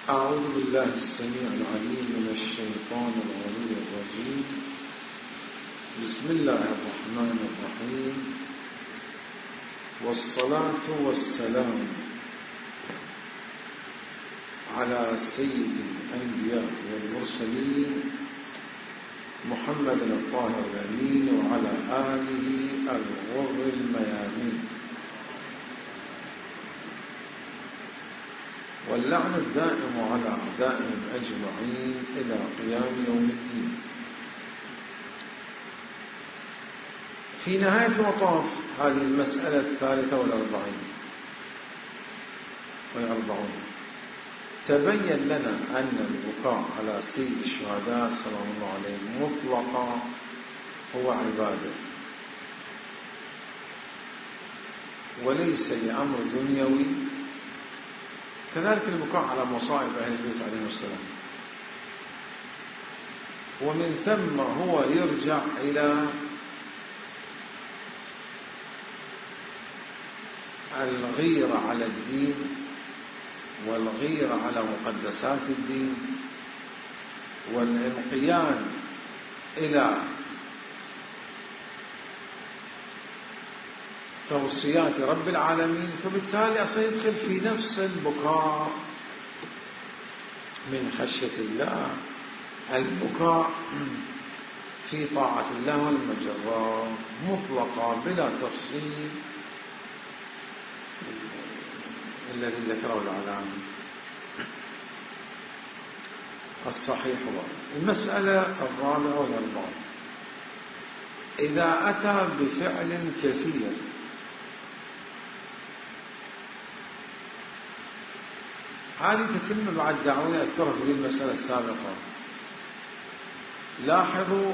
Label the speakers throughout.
Speaker 1: أعوذ بالله السميع العليم من الشيطان الرجيم. بسم الله الرحمن الرحيم، والصلاة والسلام على سيد الأنبياء والمرسلين محمد الطاهر الأمين وعلى آله الغر الميامين، واللعن الدائم على أعدائهم أجمعين إلى قيام يوم الدين. في نهاية المطاف هذه المسألة 43 تبين لنا أن البكاء على سيد الشهداء سلام الله عليه مطلقا هو عبادة وليس لأمر دنيوي، كذلك البكاء على مصائب أهل البيت عليهم السلام، ومن ثم هو يرجع إلى الغيرة على الدين والغيرة على مقدسات الدين والانقياد إلى توصيات رب العالمين، فبالتالي سيدخل في نفس البكاء من خشية الله، البكاء في طاعة الله والمجرة مطلقة بلا تفصيل الذي ذكره العلامة. الصحيح المسألة 44 إذا أتى بفعل كثير هذه تتم بعد دعوني أذكرها في المسألة السابقة. لاحظوا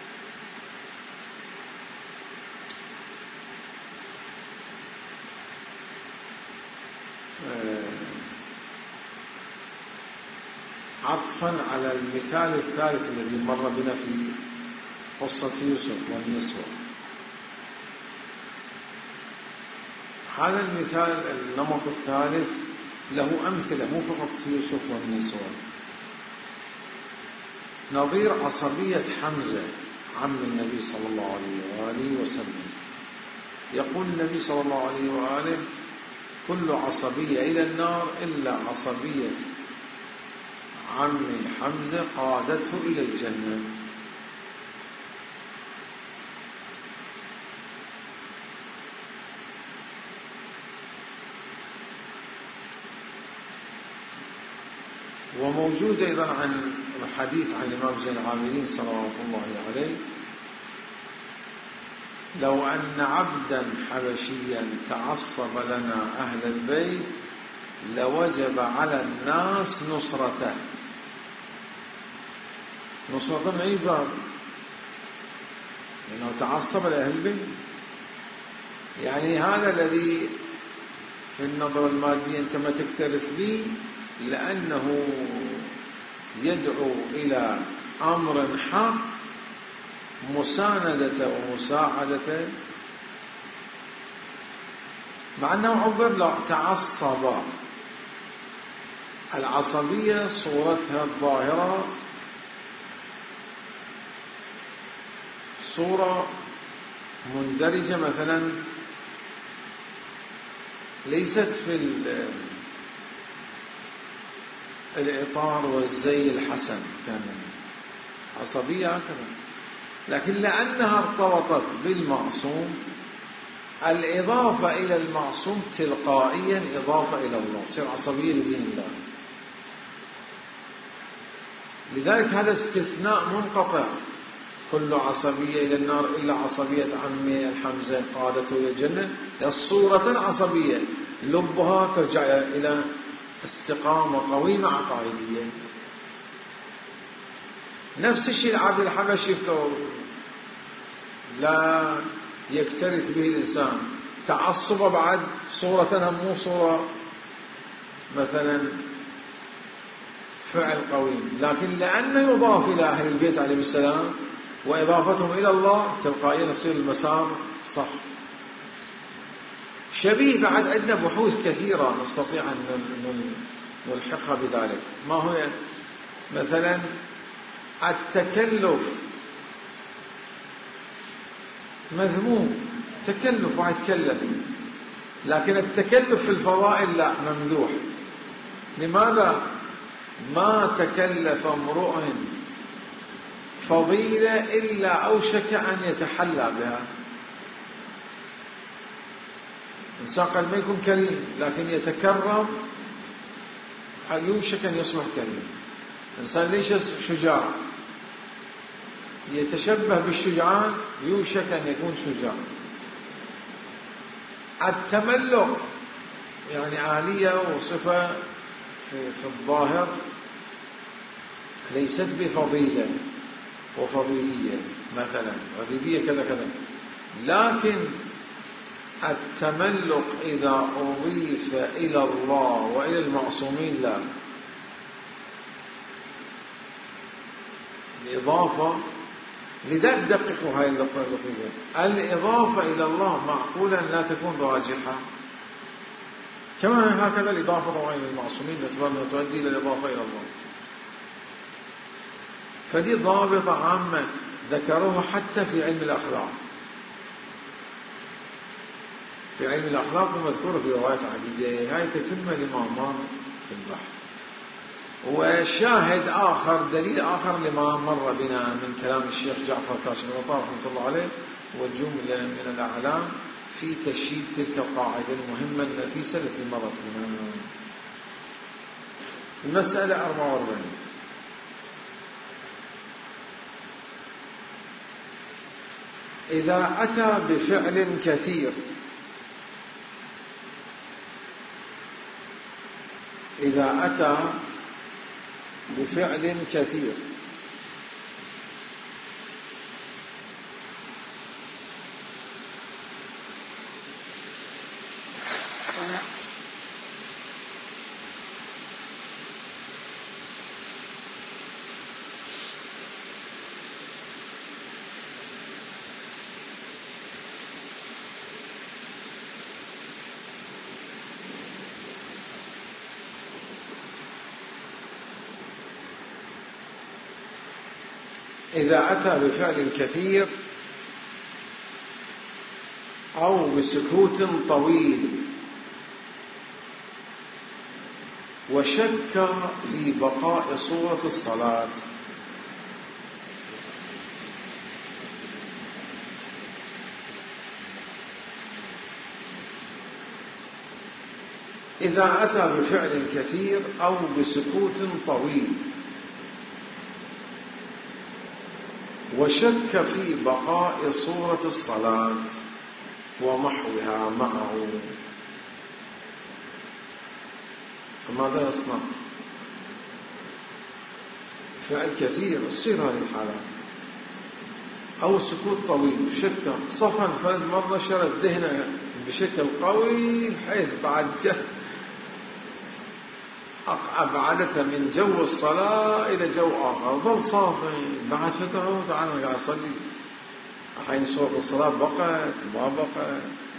Speaker 1: عطفا على المثال الثالث الذي مر بنا في قصة يوسف والنسوة، هذا المثال النمط الثالث له أمثلة مو فقط يوسف والنسوة. نظير عصبية حمزة عم النبي صلى الله عليه وآله وسلم، يقول النبي صلى الله عليه وآله: كل عصبية إلى النار إلا عصبية عمي حمزة قادته إلى الجنة. وموجود أيضا عن الحديث عن الإمام زين العابدين صلوات الله عليه: لو أن عبدا حبشيا تعصب لنا أهل البيت لوجب على الناس نصرته. نصرة عباد لأنه تعصب لأهل البيت، يعني هذا الذي في النظرة المادية أنت ما تكترث به لأنه يدعو إلى أمر حق مساندته ومساعدته، مع أنه عبر له تعصب. العصبية صورتها الظاهرة صورة مندرجة مثلا ليست في الإطار والزي الحسن، كان عصبية هكذا، لكن لأنها ارتبطت بالمعصوم الإضافة إلى المعصوم تلقائيا إضافة إلى الله، تصير عصبية لدين الله. لذلك هذا استثناء منقطع، كل عصبية إلى النار إلا عصبية عمي الحمزة قادته إلى الجنة، الصورة عصبية لبها ترجع إلى استقامة قويمة عقائدية. نفس الشيء العبد الحبشي لا يكترث به الإنسان تعصب بعد صورة مو صورة مثلا فعل قويم، لكن لأنه يضاف إلى أهل البيت عليه السلام وإضافتهم إلى الله تلقائيا يصير المسار صح. شبيه بعد عندنا بحوث كثيرة نستطيع أن ملحقة بذلك. ما هو مثلا التكلف مذموم، تكلف واحد يتكلف، لكن التكلف في الفضائل لا، ممدوح. لماذا؟ ما تكلف امرؤ فضيلة إلا أوشك أن يتحلى بها. إنسان قد ما يكون كريم لكن يتكرم يوشك أن يصبح كريم. إنسان ليس شجاع يتشبه بالشجعان يوشك أن يكون شجاع. التملق يعني آلية وصفة في الظاهر ليست بفضيلة وفضيلية، مثلا فضيلية كذا كذا، لكن التملق إذا أضيف إلى الله وإلى المعصومين لا. الإضافة لذلك دققوا هاي اللطيفة، الإضافة إلى الله معقولا لا تكون راجحة، كما هكذا الإضافة طبعا للمعصومين باعتبار أنها تؤدي إلى الإضافة إلى الله. فدي ضابطة عامة ذكروها حتى في علم الأخلاق. في علم الأخلاق ومذكورة في روايات عديدة، هاي تتم لما مر في البحث. وشاهد آخر، دليل آخر لما مر بنا من كلام الشيخ جعفر كاشف الغطاء رحمة الله عليه والجملة من الأعلام في تشييد تلك القاعدة المهمة النفيسة التي مرت بنا. المسألة 44: إذا أتى بفعل كثير، إذا أتى بفعل كثير إذا أتى بفعل كثير أو بسكوت طويل وشك في بقاء صورة الصلاة، إذا أتى بفعل كثير أو بسكوت طويل وشك في بقاء صورة الصلاة ومحوها معه، فماذا يصنع؟ فعل كثير تصير هذه الحالة، أو سكوت طويل شك صفا فرد مرة نشر الذهن بشكل قوي بحيث بعد أبعدته من جو الصلاة إلى جو آخر، ظل صافي بعد فترة تعالى قاعد أصلي، أحيان صورة الصلاة بقت ما بقت،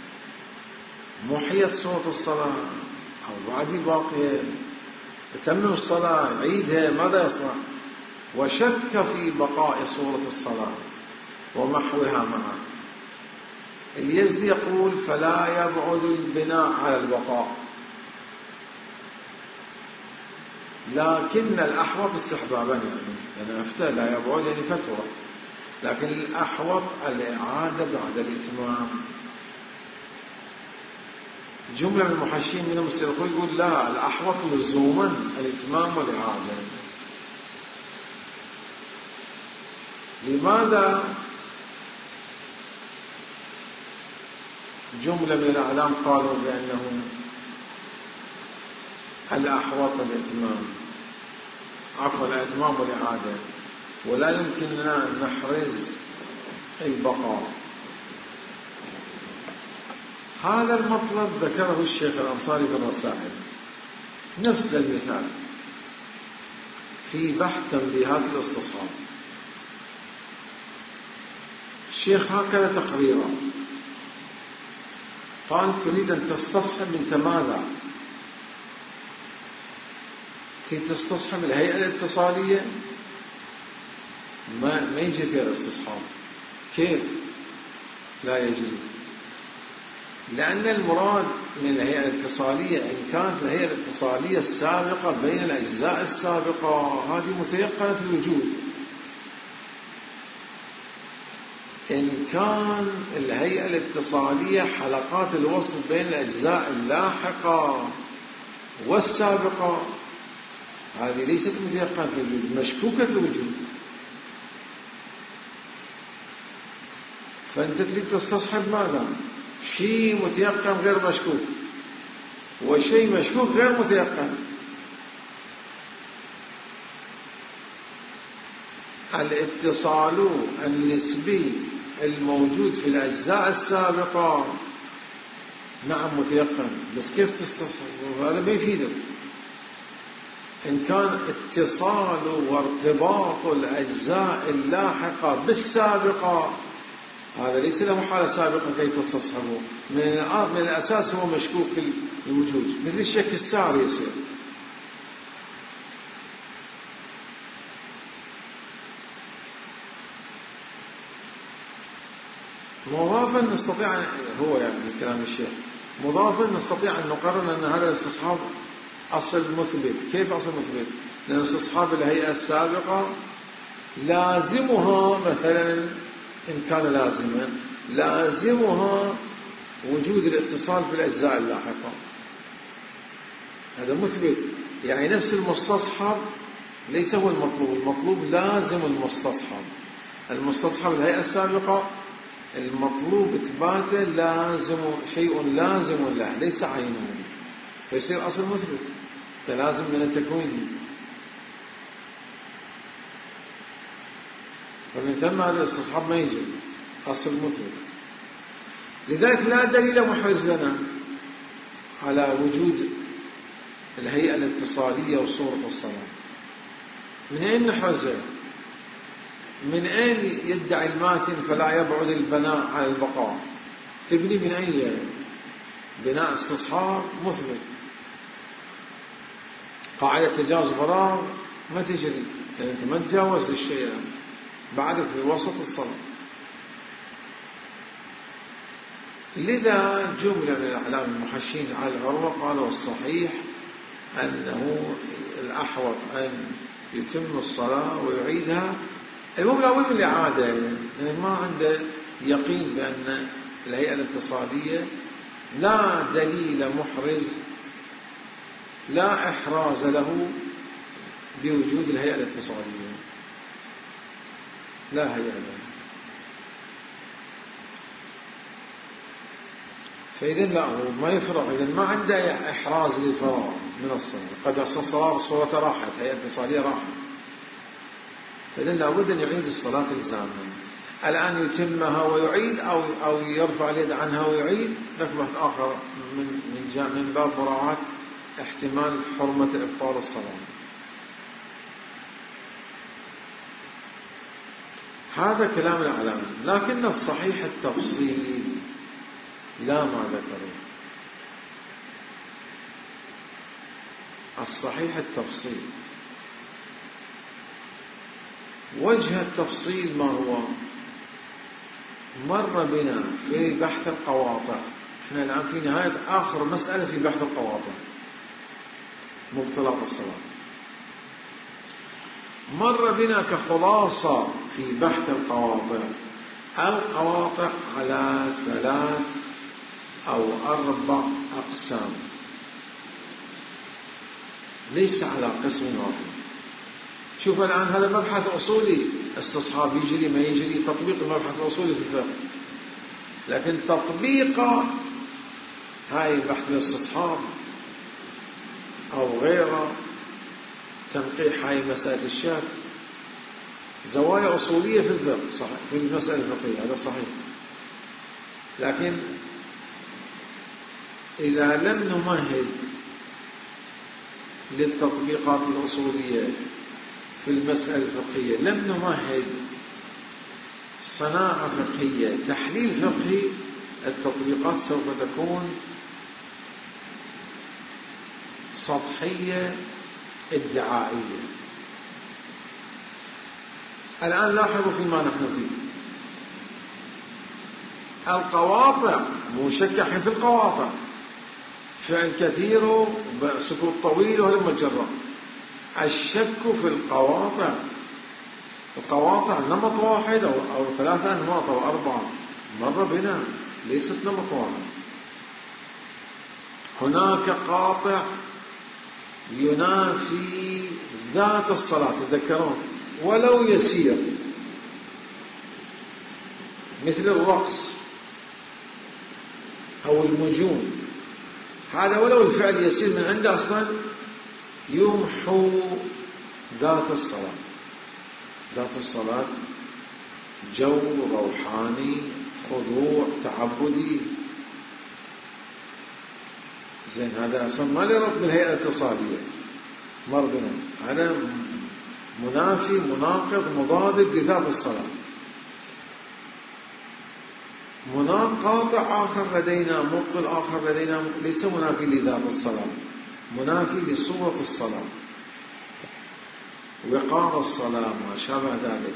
Speaker 1: محيت صورة الصلاة أو بعدي باقية، تتمم الصلاة عيدها، ماذا يصنع؟ وشك في بقاء صورة الصلاة ومحوها معه. اليزدي يقول فلا يبعد البناء على البقاء، لكن الأحوط استحبابا، يعني أفتى لا يبعد يعني فتوى، لكن الأحوط الإعادة بعد الإتمام. جملة من المحشين منهم السلقوا يقول لا، الأحوط لزوما الإتمام والإعادة. لماذا؟ جملة من الأعلام قالوا بأنه الأحوط الإتمام، عفوا الإتمام والإعادة، ولا يمكن لنا أن نحرز البقاء. هذا المطلب ذكره الشيخ الأنصاري في الرسائل، نفس المثال في بحث تنبيهات الاستصحاب. الشيخ هكذا تقريرا قال تريد أن تستصحب أنت ماذا؟ تستصحب الهيئة الاتصالية ما يجري فيها الاستصحاب. كيف لا يجري؟ لأن المراد من الهيئة الاتصالية إن كانت الهيئة الاتصالية السابقة بين الأجزاء السابقة هذه متيقنة الوجود. إن كان الهيئة الاتصالية حلقات الوصل بين الأجزاء اللاحقة والسابقة هذه ليست متيقنة الوجود، مشكوكة الوجود. فأنت تريد تستصحب ماذا؟ شيء متيقن غير مشكوك، وشيء مشكوك غير متيقن. الاتصال النسبي الموجود في الأجزاء السابقة نعم متيقن، بس كيف تستصحب؟ هذا ما يفيدك. إن كان اتصال وارتباط الأجزاء اللاحقة بالسابقة هذا ليس له حالة سابقة كي تستصحبه. من الأساس هو مشكوك الوجود، مثل الشك الساري يصير. مضافا نستطيع هو يعني كلام الشيخ مضافا نستطيع أن نقرر أن هذا الاستصحاب أصل مثبت. كيف أصل مثبت؟ لأن استصحاب الهيئة السابقة لازمها مثلا إن كان لازما لازمها وجود الاتصال في الأجزاء اللاحقة. هذا مثبت، يعني نفس المستصحب ليس هو المطلوب. المطلوب لازم المستصحب الهيئة السابقة المطلوب إثباته لازم، شيء لازم له ليس عينه، فيصير أصل مثبت تلازم من تكوينه. فمن ثم هذا الاستصحاب ما يجي أصل مثبت. لذلك لا دليل محرز لنا على وجود الهيئة الاتصالية وصورة الصلاة. من أين نحرزه؟ من أين يدعي الماتن فلا يبعد البناء على البقاء؟ تبني من أي بناء استصحاب مثبت؟ قاعدة تجاوز فراغ ما تجري، لأن أنت ما تجاوزت الشيء بعد في وسط الصلاة. لذا جملة من الأعلام المحشين على العروة قالوا الصحيح أنه الأحوط أن يتم الصلاة ويعيدها. المهم لابد من الإعادة، لأن ما عنده يقين بأن الهيئة الاتصالية لا دليل محرز لا إحراز له بوجود الهيئة الاتصالية، لا هيئة له. فإذن لا هو ما يفرغ، إذن ما عنده إحراز للفراغ من الصلاة. قد يصل الصلاة صورة راحت، هيئة اتصالية راحت، فإذن لابد أن يعيد الصلاة الزامة. الآن يتمها ويعيد أو يرفع اليد عنها ويعيد، لك بحث آخر من باب مراعاة احتمال حرمة إبطال الصلاة. هذا كلام العلماء، لكن الصحيح التفصيل لا ما ذكروا. الصحيح التفصيل، وجه التفصيل ما هو؟ مر بنا في بحث القواطع. احنا الآن في نهاية آخر مسألة في بحث القواطع، مبطلات الصلاة. مر بنا كخلاصة في بحث القواطع على 3 أو 4 أقسام، ليس على قسم واحد. شوف الآن هذا مبحث أصولي، استصحاب يجري ما يجري، تطبيق المبحث الأصولي في الفقه. لكن تطبيق هاي بحث الاستصحاب أو غيره، تنقيح هاي مسألة الشك، زوايا أصولية في الفقه صحيح، في المسألة الفقهية، هذا صحيح. لكن إذا لم نمهد للتطبيقات الأصولية في المسألة الفقهية، لم نمهد صناعة فقهية، تحليل فقهي، التطبيقات سوف تكون سطحية ادعائية. الآن لاحظوا فيما نحن فيه، القواطع مو شك الحين في القواطع، فعل كثير وسكوت طويل وهلم جرا. الشك في القواطع، القواطع نمط واحد أو 3 أنماط أو 4 مر بنا، ليست نمط واحد. هناك قاطع ينافي ذات الصلاة، تذكرون، ولو يسير، مثل الرقص أو المجون، هذا ولو الفعل يسير من عنده أصلا يمحو ذات الصلاة. ذات الصلاة جو روحاني، خضوع تعبدي، زين، هذا أصلا ما له ربط بالهيئة الاتصالية، مر بنا، هذا منافي مناقض مضاد لذات الصلاة. قاطع آخر لدينا، مبطل آخر لدينا، ليس منافي لذات الصلاة، منافي لصورة الصلاة، وقار الصلاة، ما شابه ذلك.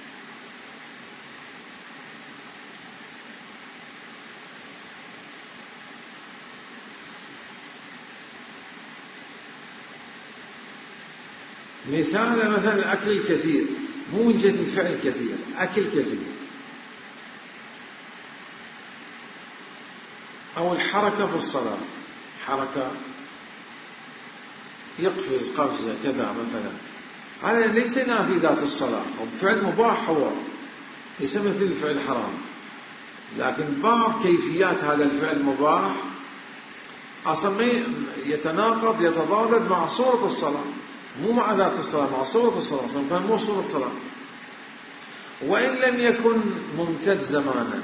Speaker 1: مثال الأكل الكثير، مو من جهة الفعل الكثير، أكل كثير، أو الحركة في الصلاة، حركة يقفز قفزة كذا مثلا، هذا ليس ينافي ذات الصلاة، هو فعل مباح، هو ليس مثل الفعل الحرام، لكن بعض كيفيات هذا الفعل المباح أصلا يتناقض يتضادد مع صورة الصلاة، مو مع ذات الصلاة، مع صورة الصلاة، كان مو صورة الصلاة، وإن لم يكن ممتد زمانا.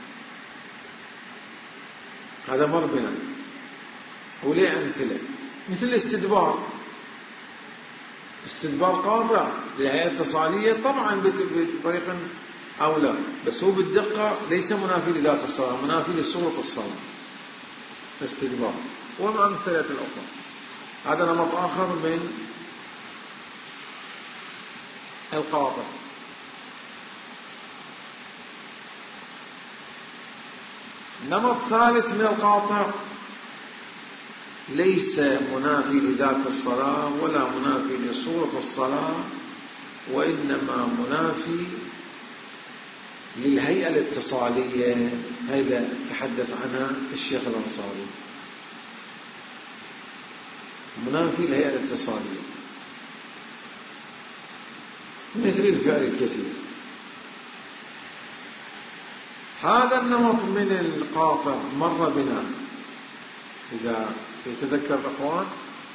Speaker 1: هذا مر بنا. وليه أمثلة؟ مثل الاستدبار، استدبار قاطع للهيئة الاتصالية طبعا بطريقة أولى، بس هو بالدقة ليس منافي لذات الصلاة، منافي لصورة الصلاة، استدبار. وما أمثلة الأخرى، هذا نمط آخر من القاطع. نمط ثالث من القاطع ليس منافي لذات الصلاة ولا منافي لصورة الصلاة، وإنما منافي للهيئة الاتصالية، هذا تحدث عنها الشيخ الأنصاري، منافي للهيئة الاتصالية، مثل الفعل الكثير. هذا النمط من القاطع مر بنا، إذا يتذكر الأخوان،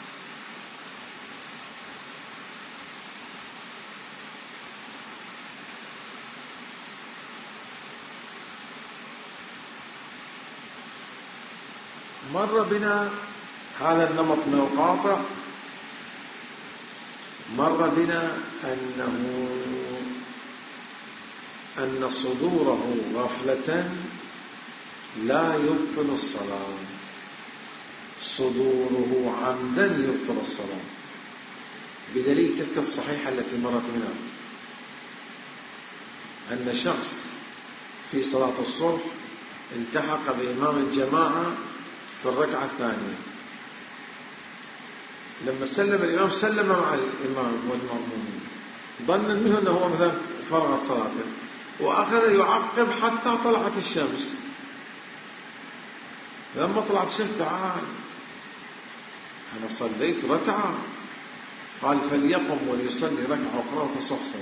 Speaker 1: مر بنا هذا النمط من القاطع، مر بنا أن صدوره غفلة لا يبطل الصلاة، صدوره عمدا يبطل الصلاة، بدليل تلك الصحيحة التي مرت بنا، أن شخص في صلاة الصبح التحق بإمام الجماعة في الركعة الثانية، لما سلم الإمام سلم مع الإمام والمأمومين، ظنا منه أنه هو مثلا فرغت صلاته، وأخذ يعقب حتى طلعت الشمس. لما طلعت الشمس تعال أنا صليت ركعة، قال فليقم وليصلي ركعة أخرى وتصحصح.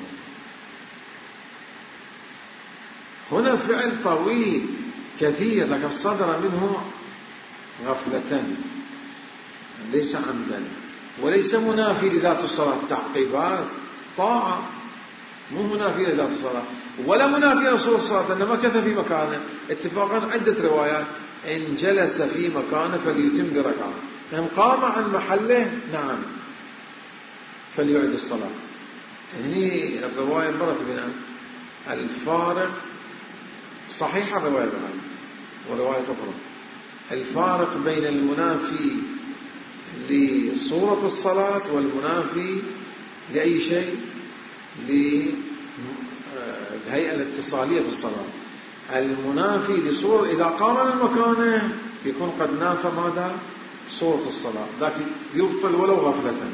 Speaker 1: هنا فعل طويل كثير لكن صدر منه غفلة، ليس عمدا، وليس منافي لذات الصلاة، تعقيبات طاعة، مو منافي لذات الصلاة ولا منافي لصورة الصلاة، إنما مكث في مكانه. اتفاقا عدة روايات، إن جلس في مكانه فليتم بركعة، إن قام عن محله نعم فليعد الصلاة. هني الرواية مرت بنا الفارق، صحيح الرواية معي ورواية أخرى، الفارق بين المنافي لصورة الصلاة والمنافي لأي شيء؟ للهيئة الاتصالية في الصلاة. المنافي لصورة إذا قام من مكانه يكون قد نافى ماذا؟ صورة الصلاة، لكن يبطل ولو غفلة.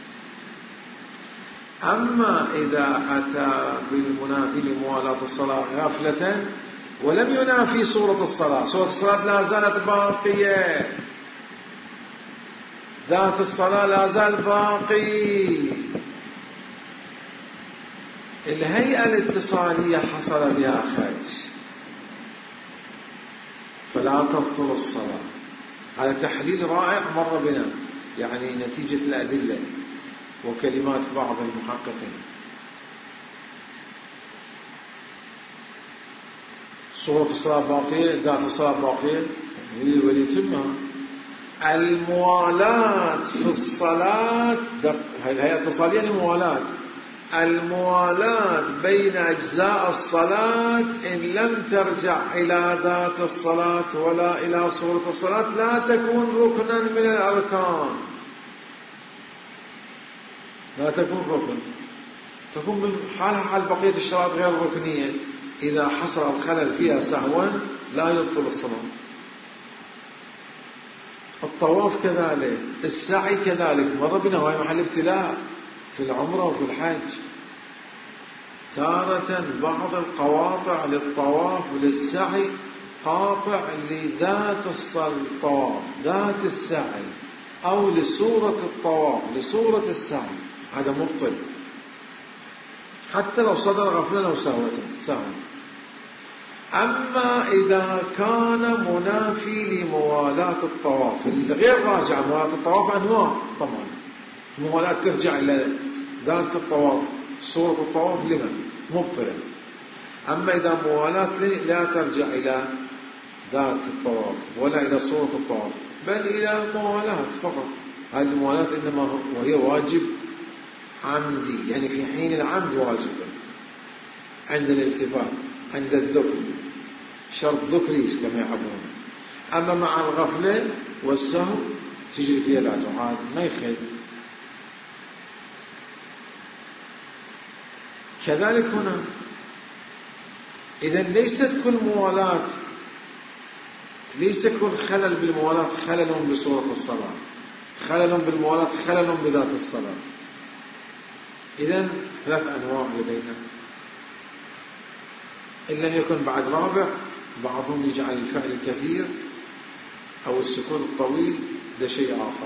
Speaker 1: أما إذا أتى بالمنافي لموالاة الصلاة غفلة ولم ينافي صورة الصلاة، صورة الصلاة لا زالت باقية، ذات الصلاة لا زال باقي، الهيئة الاتصالية حصل بها خدش، فلا تبطل الصلاة. هذا تحليل رائع مر بنا، يعني نتيجة الأدلة وكلمات بعض المحققين. صورة الصلاة باقية، ذات الصلاة باقية وليتمها. الموالاة في الصلاة، الهيئة الاتصالية للموالاة، الموالاة بين أجزاء الصلاة إن لم ترجع إلى ذات الصلاة ولا إلى صورة الصلاة لا تكون ركنا من الأركان، لا تكون ركن، تكون من حالها حال بقية الشرائط غير ركنية. إذا حصل الخلل فيها سهوا لا يبطل الصلاة. الطواف كذلك، السعي كذلك، مر بنا وهي محل ابتلاء في العمرة وفي الحج. تارة بعض القواطع للطواف وللسعي قاطع لذات الطواف، ذات السعي، أو لصورة الطواف لصورة السعي، هذا مبطل حتى لو صدر غفلة أو سهوا. أما إذا كان منافي لموالاة الطواف الغير راجع، موالاة الطواف أنواع طبعا، موالاة ترجع إلى ذات الطواف صورة الطواف لمن مبطلة. أما إذا موالاة لا ترجع إلى ذات الطواف ولا إلى صورة الطواف بل إلى موالاة فقط، هذه الموالاة إنما وهي واجب عمدي، يعني في حين العمد واجبا، عند الالتفات، عند الذكر، شرط ذكري كما يعبرون. أما مع الغفلة والسهو تجري فيها لا تعاد، ما يخيل. كذلك هنا، إذا ليست كل موالاة، ليس كل خلل بالموالاة خلل بصورة الصلاة، خلل بالموالاة خلل بذات الصلاة. إذن 3 أنواع لدينا، إن لم يكن بعد رابع. بعضهم يجعل الفعل الكثير أو السكوت الطويل ده شيء آخر.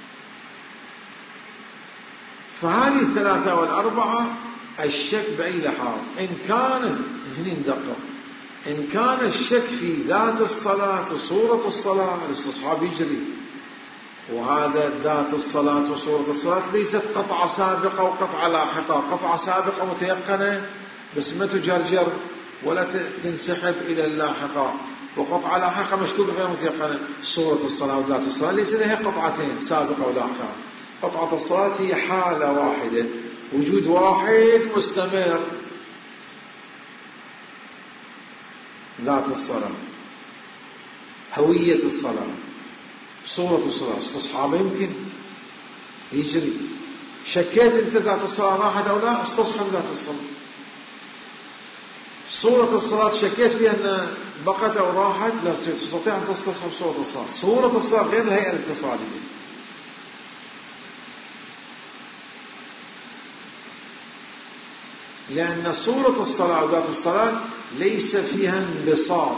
Speaker 1: فهذه 3 والأربعة الشك بأي لحاظ، إن كانت اثنين دقة، إن كان الشك في ذات الصلاة وصورة الصلاة الاستصحاب يجري، وهذا ذات الصلاة وصورة الصلاة ليست قطعة سابقة وقطعة لاحقة، قطعة سابقة متيقنة بس ما تجرجر ولا تنسحب إلى اللاحقة، وقطعة لاحقة مشكوكة غير متيقنة. صورة الصلاة وذات الصلاة ليس لها قطعتين سابقة ولاحقة، قطعة الصلاة هي حالة واحدة، وجود واحد مستمر. ذات الصلاة، هوية الصلاة، صورة الصلاة استصحاب يمكن يجري. شكيت انت ذات الصلاة راحت او لا، استصحب ذات الصلاة. صورة الصلاة شكيت فيها ان بقت او راحت، لا تستطيع ان تستصحب صورة الصلاة. صورة الصلاة غير الهيئة الاتصالية، لأن صورة الصلاة وذات الصلاة ليس فيها انبساط،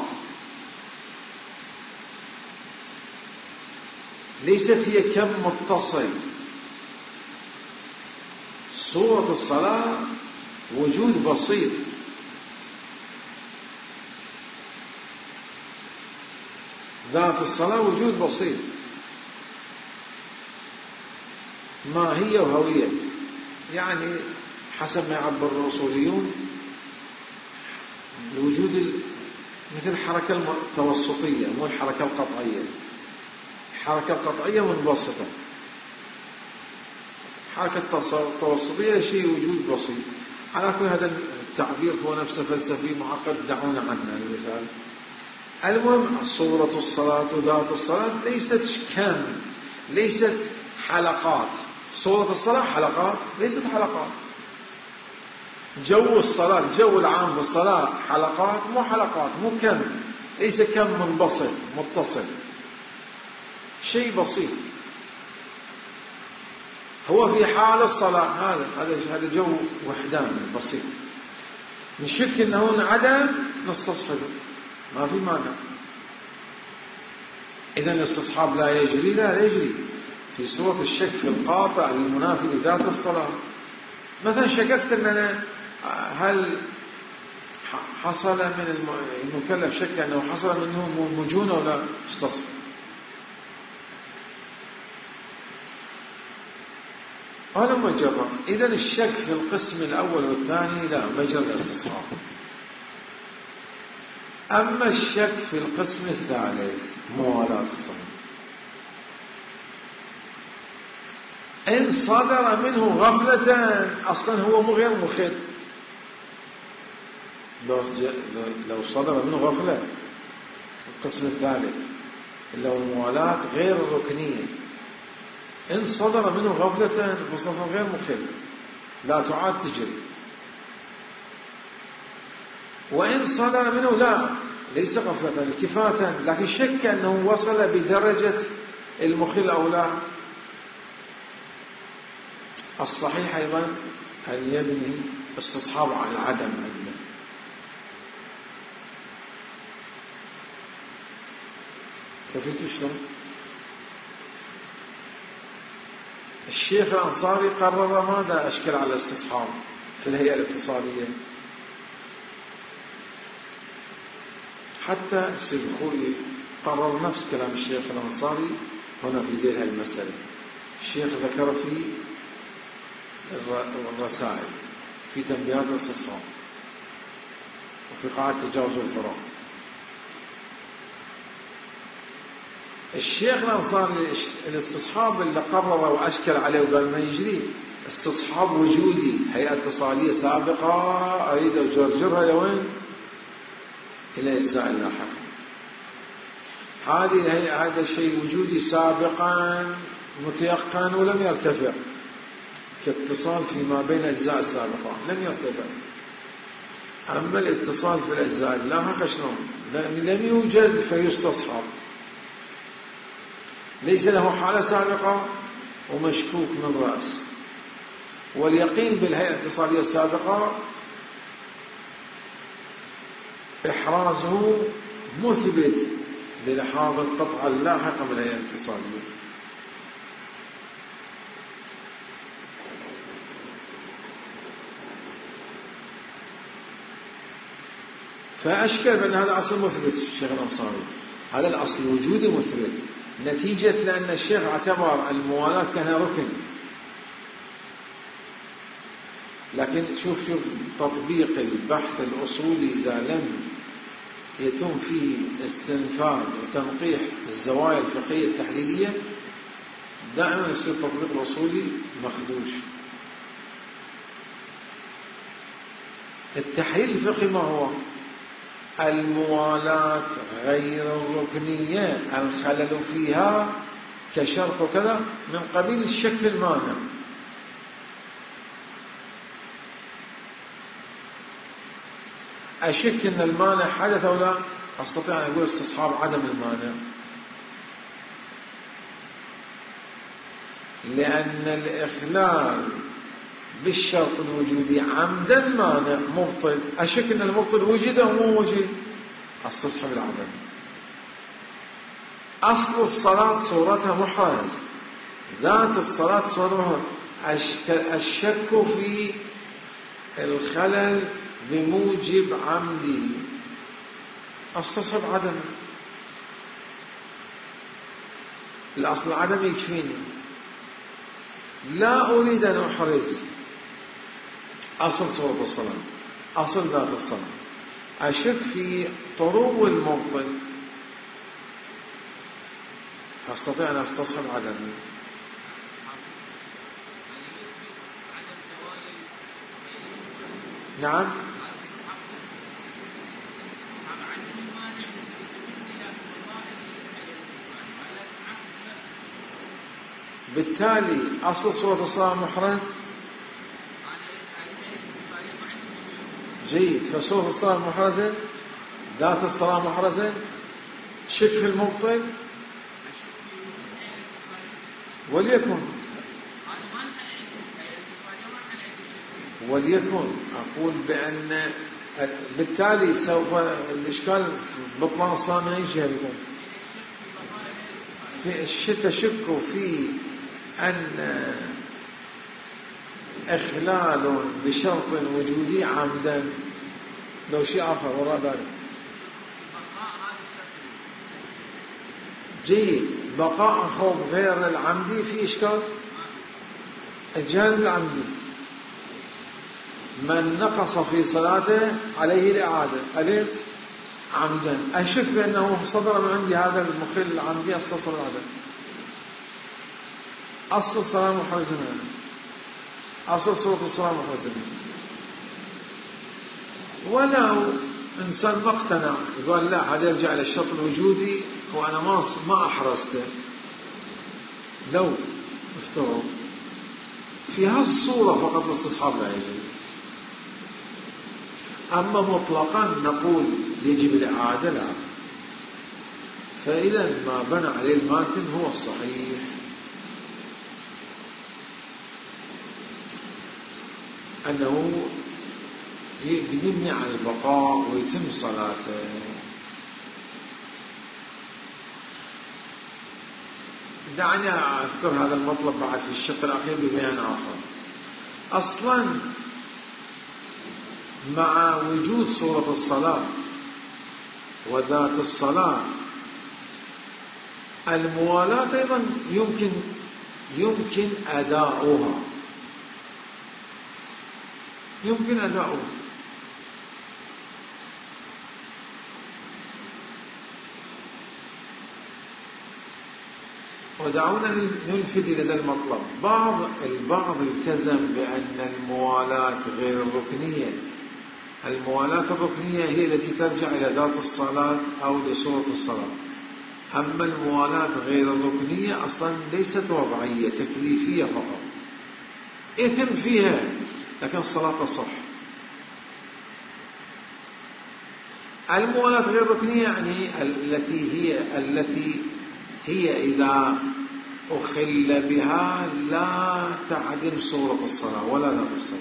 Speaker 1: ليست هي كم متصل. صورة الصلاة وجود بسيط، ذات الصلاة وجود بسيط، ماهية وهوية، يعني حسب ما يعبر الأصوليون الوجود مثل الحركة التوسطية مو الحركة القطعية. الحركة القطعية منبسطة، الحركة التوسطية شيء وجود بسيط. على كل هذا التعبير هو نفسه فلسفي معقد، دعونا عنه المثال. المهم صورة الصلاة وذات الصلاة ليست كم، ليست حلقات. صورة الصلاة حلقات، ليست حلقات. جو الصلاة، الجو العام في الصلاة حلقات، مو حلقات، مو كم، ليس كم منبسط متصل، شيء بسيط. هو في حال الصلاة هذا جو وحداني بسيط. نشك انه انعدم نستصحبه، ما في مانع. اذا الاستصحاب لا يجري، لا يجري في صورة الشك في القاطع المنافي لذات الصلاة. مثلا شككت ان انا هل حصل من المكلف، شك انه حصل منه مجونة ولا استصحب. هذا مجرد. إذن الشك في القسم الأول والثاني لا، مجرد الاستصحاب. أما الشك في القسم الثالث موالاة الصلاة، إن صدر منه غفلة، أصلا هو غير مخل. لو صدر منه غفلة القسم الثالث اللي هو الموالاة غير الركنية، إن صدر منه غفلة فصلاة غير مخل، لا تعاد تجري. وإن صدر منه لا، ليس غفلة، التفاتا، لكن شك أنه وصل بدرجة المخل أو لا، الصحيح أيضا أن يبني استصحاب على العدم عندنا. شفتوا شلون؟ الشيخ الأنصاري قرر ماذا أشكل على الاستصحاب في الهيئة الاتصالية. حتى السيد الخوئي قرر نفس كلام الشيخ الأنصاري هنا في ذيل المسألة. الشيخ ذكر في الرسائل في تنبيهات الاستصحاب وفي قاعدة تجاوز الفراغ. الشيخ الأنصاري الاستصحاب اللي قرر وأشكل عليه وقال ما يجري استصحاب وجودي، هيئة اتصالية سابقة أريد أجرجرها لوين؟ إلى إجزاء اللاحق. هذه الهيئة هذا الشيء وجودي سابقا متيقن ولم يرتفع، كاتصال فيما بين أجزاء السابقة لم يرتفع. أما الاتصال في الأجزاء اللاحقة شلون؟ لم يوجد فيستصحب، ليس له حالة سابقة ومشكوك من رأس. واليقين بالهيئة الاتصالية السابقة إحرازه مثبت للحاظ القطعة اللاحقة من الهيئة الاتصالية. فأشكل بأن هذا أصل مثبت الشيخ الأنصاري، هذا الأصل الوجودي مثبت، نتيجة لأن الشيخ اعتبر الموالاة كانها ركن. لكن شوف تطبيق البحث الأصولي إذا لم يتم فيه استنفاذ وتنقيح الزوايا الفقهية التحليلية دائما يصير التطبيق الأصولي مخدوش. التحليل الفقهي ما هو؟ الموالاة غير الركنية الخلل فيها كشرط وكذا من قبيل الشك في المانع. أشك أن المانع حدث أو لا، أستطيع أن أقول استصحاب عدم المانع، لأن الإخلال بالشرط الوجودي عمدا مانع مبطل. أشك أن المبطل وجد أو مو وجد، استصحب العدم. أصل الصلاة صورتها محرز، ذات الصلاة صورتها الشك في الخلل بموجب عمدي، استصحب عدم. الأصل العدم يكفيني، لا أريد أن أحرز أصل صورة الصلاة، أصل ذات الصلاة. أشك في طروب المبطل، أستطيع أن أستصحب عدمي. نعم، بالتالي أصل صورة الصلاة محرز. جيد. فصورة الصلاة محرزة، ذات الصلاة محرزة، شك في المبطل وليكن أقول بأن بالتالي سوف الإشكال في بطلان الصلاة من أي جهة يكون؟ في تشك في أن إخلال بشرط وجودي عمدا، لو شيء آخر وراء ذلك. جيد. بقاء خوف غير العمدي في إشكال. الجهل العمدي من نقص في صلاته عليه الإعادة، أليس عمدا؟ أشك بأنه صدر من عندي هذا المخل العمدي أصل الصلاة، أصل الصلاة محرزنا، أصل صورة الصلاة محرزنا. ولو إنسان ما اقتنع يقول لا هذا يرجع للشرط الوجودي وأنا ما أحرزته، لو افترض في هالصورة فقط الاستصحاب لا يجب. أما مطلقا نقول يجب الإعادة لا. فإذا ما بنى عليه الماتن هو الصحيح. أنه يبني على البقاء ويتم صلاته. دعني أذكر هذا المطلب بعد في الشق الأخير ببيان آخر. أصلا مع وجود صورة الصلاة وذات الصلاة الموالاة أيضا يمكن أداؤها، ودعونا نلفت إلى هذا المطلب. البعض التزم بأن الموالاة غير الركنية، الموالاة الركنية هي التي ترجع إلى ذات الصلاة أو لصورة الصلاة. أما الموالاة غير الركنية أصلا ليست وضعية، تكليفية فقط، إثم فيها لكن الصلاة صح. الموالاة غير الركنية يعني التي هي إذا أخل بها لا تعدم صورة الصلاة ولا ذات الصلاة.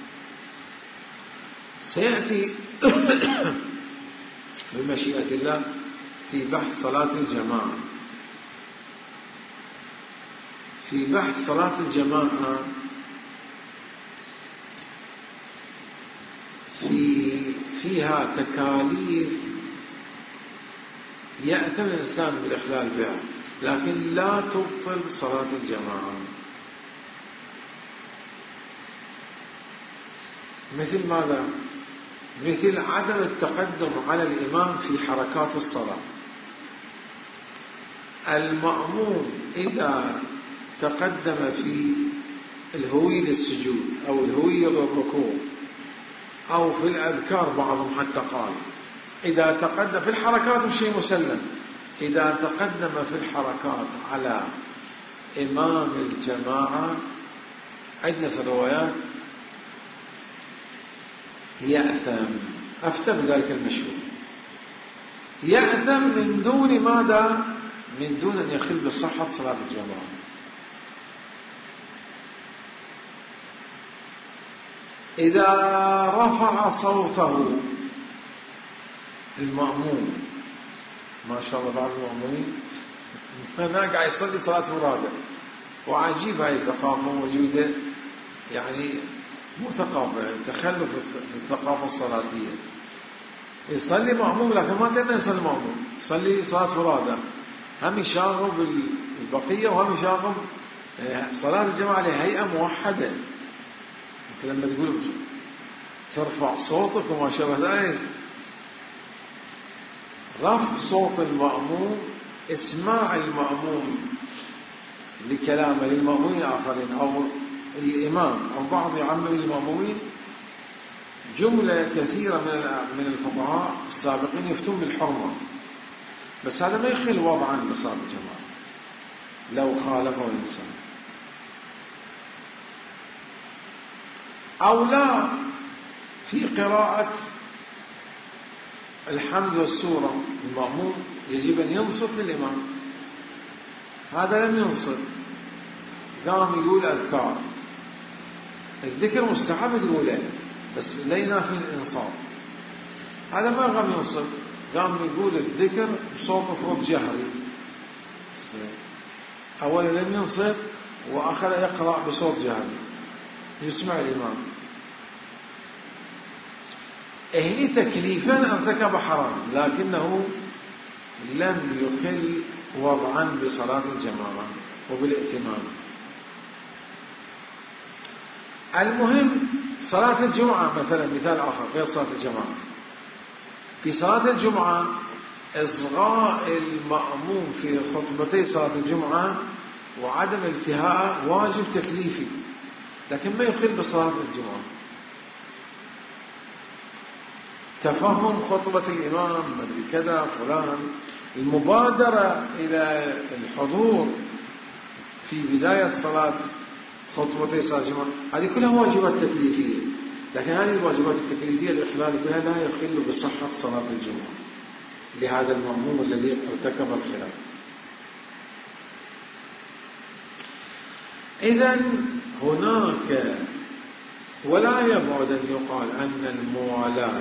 Speaker 1: سيأتي بمشيئة الله في بحث صلاة الجماعة. في بحث صلاة الجماعة فيها تكاليف يأثم الإنسان بالإخلال بها، لكن لا تبطل صلاة الجماعة. مثل ماذا؟ مثل عدم التقدم على الإمام في حركات الصلاة. المأموم إذا تقدم في الهوي للسجود أو الهوي للركوع أو في الأذكار، بعضهم حتى قال إذا تقدم في الحركات بشيء مسلم، إذا تقدم في الحركات على إمام الجماعة عندنا في الروايات يأثم. أفتى بذلك المشهور، يأثم من دون ماذا؟ من دون أن يخل بصحة صلاة الجماعة. إذا رفع صوته المأموم، ما شاء الله بعض المأمومين ما قاعد يصلي صلاة فرادة، وعجيب هاي الثقافة موجودة، يعني مو ثقافة، تخلف في الثقافة الصلاتية. يصلي مأموم لكن ما كان يصلي مأموم، يصلي صلاة فرادة، هم يشاغب البقية وهم يشاغب صلاة الجماعة لهيئة موحدة. أنت لما تقول ترفع صوتك وما شابه ذلك، رفع صوت المأموم، اسماع المأموم لكلامه للمأمومين الآخرين أو الإمام أو بعض يعمم المأمومين. جملة كثيرة من الفقهاء السابقين يفتون بالحرمة، بس هذا ما يخل وضعا بصلاة الجماعة لو خالفه الإنسان. أو لا في قراءة الحمد والسورة المأموم يجب أن ينصت للإمام، هذا لم ينصت، قام يقول أذكار. الذكر مستحب تقوله بس لا ينافي الإنصات. هذا ما قام ينصت، قام يقول الذكر بصوت مفروض جهري، أولا لم ينصت وأخذ يقرأ بصوت جهري يسمع الإمام. هنا تكليفا ارتكب حرام لكنه لم يخل وضعا بصلاة الجماعة وبالائتمام. المهم صلاة الجمعة مثلا، مثال آخر غير صلاة الجماعة، في صلاة الجمعة إصغاء المأموم في خطبتي صلاة الجمعة وعدم التهاء واجب تكليفي لكن ما يخل بصلاة الجمعة. تفهم خطبة الإمام مدري كذا فلان، المبادرة إلى الحضور في بداية صلاة خطبتي صلاة الجمعة، هذه كلها واجبات تكليفية، لكن هذه الواجبات التكليفية الإخلال بها لا يخل بصحة صلاة الجمعة لهذا المأموم الذي ارتكب الخلاف. إذن هناك ولا يبعد أن يقال أن الموالاة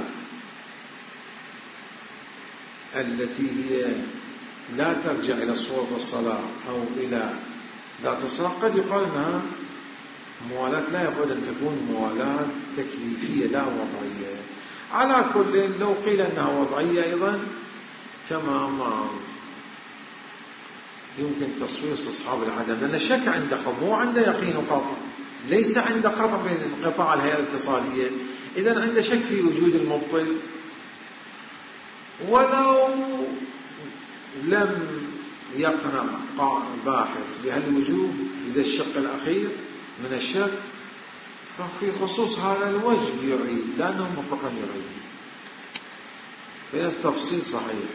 Speaker 1: التي هي لا ترجع إلى صورة الصلاة أو إلى ذات الصلاة قد يقال أنها موالاة لا يبعد أن تكون موالاة تكليفية لا وضعية. على كل لو قيل أنها وضعية أيضا كما ما يمكن تصوير استصحاب العدم، لأن شك عندهم مو عنده يقين قاطع، ليس عنده قطع بانقطاع الهيئة الاتصالية، إذن عنده شك في وجود المبطل ولو لم يقنع باحث بهالوجوب في ذا الشق الأخير من الشك ففي خصوص هذا الوجه يعيد لأنه مطلقا يعيد. فهذا التفصيل صحيح.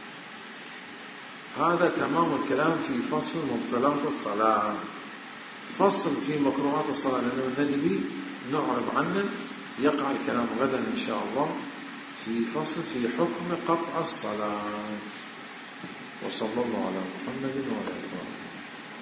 Speaker 1: هذا تمام الكلام في فصل مبطلات الصلاة. فصل في مكروهات الصلاة لأنه الندبي نعرض عنه، يقع الكلام غدا إن شاء الله في فصل في حكم قطع الصلاة. وصلى الله على محمد وعلى آله.